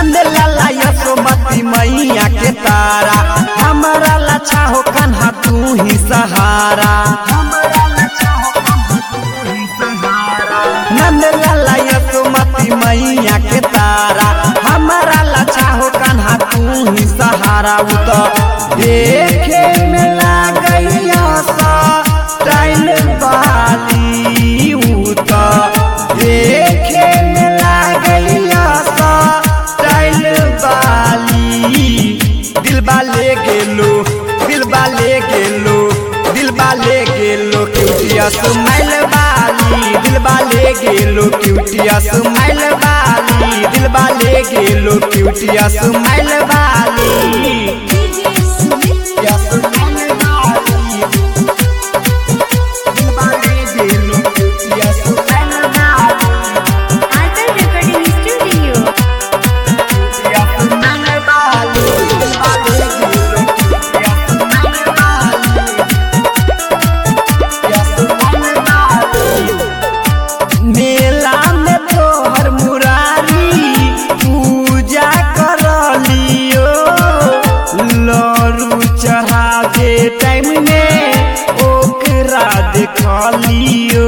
नंद लाला यशोमती मैया के तारा, हमारा लच्छा हो कन्हा तू ही सहारा। नंद लाला यशोमती मैया के तारा, हमारा लच्छा हो कन्हा तू ही सहारा। उ तो देखे में लागैया स्टाइल वाली, उ तो देखे में लागैया स्टाइल वाली। दिलबा ले गेलो, दिलबा ले गेलो, दिलबा ले गेलो क्यूटिया स्माइल वाली। दिलबा ले गेलो क्यूटिया स्माइल वाली। दिलबा ले गेलो क्यूटिया स्माइल वाली। मेला में तोहर मुरारी पूजा कर लियो, लरू चढ़ावे टाइम में ओकरा देख लियो।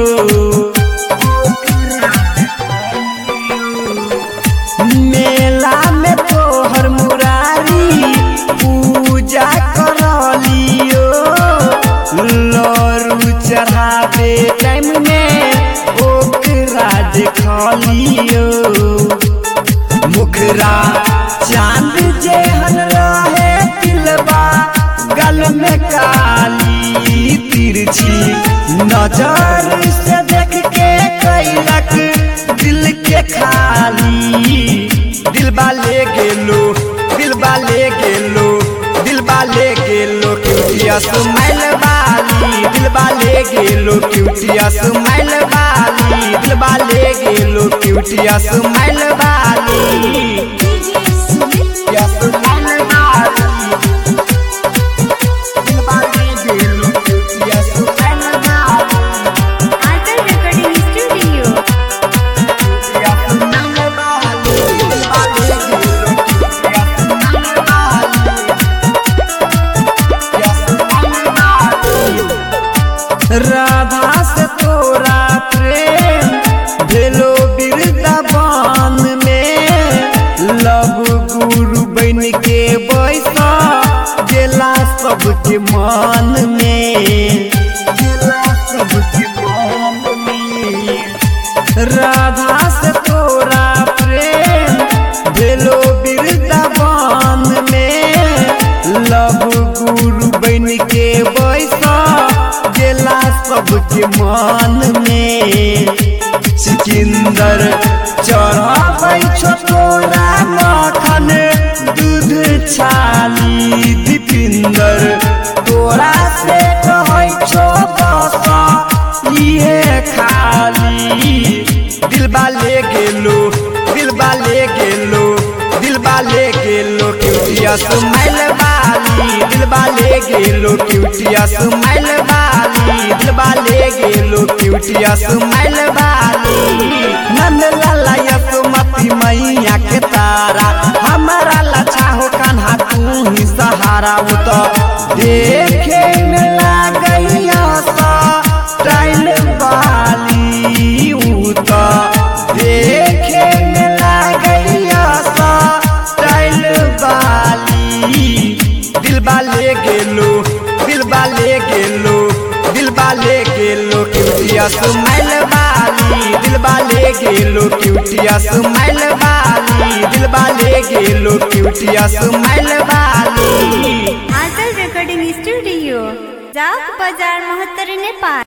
मेला में तोहर मुरारी पूजा कर लियो, लरू चढ़ावे टाइम में ओकरा देख लियो। मुखरा चांद जेहन रहे दिलबा गल में काली, तिरछी नजर से देख के कैलक दिल के खाली। दिलबा ले गेलो, दिलबा ले गेलो, दिलबा ले गेलो क्यूटिया स्माइल वाली। दिलबा ले गेलो क्यूटिया स्माइल वाली। दिलबा ले गेलो क्यूटिया स्माइल वाली। राधा से तोरा प्रेम भेलो वृंदावन में, लव गुरु बन के बैसा गेला सबके मन में, गेला सबके मन में। राधा से तोरा प्रेम भेलो वृंदावन में, लव गुरु बन के बैसा गेला सबके मन में। सिकंदर चढ़ाबै छो तोरा मखन दूध छाली, दीपिंदर तोरा से कहै छो बस इहे खाली। दिलबा ले गेलो, दिलबा ले गेलो, दिलबा ले गेलो क्यूटिया स्माइल वाली। दिलबा ले गेलो क्यूटिया स्माइल वाली। दिलबा ले गेलो क्यूटिया स्माइल वाली। नंद लाला यशोमती मैया के तारा, हमारा लच्छा हो कन्हा तू ही सहारा। उ तो देखे में लागैया स्टाइल वाली, उ तो देखे में लागैया स्टाइल वाली। दिलबा ले गेलो, दिलबा ले गेलो, दिलबा ले गेलो क्यूटिया स्माइल वाली। दिलबा ले गेलो क्यूटिया स्माइल वाली। दिलबा ले गेलो क्यूटिया स्माइल वाली। आंचल रिकॉर्डिंग स्टूडियो, चौक बाजार, महत्तर, नेपाल।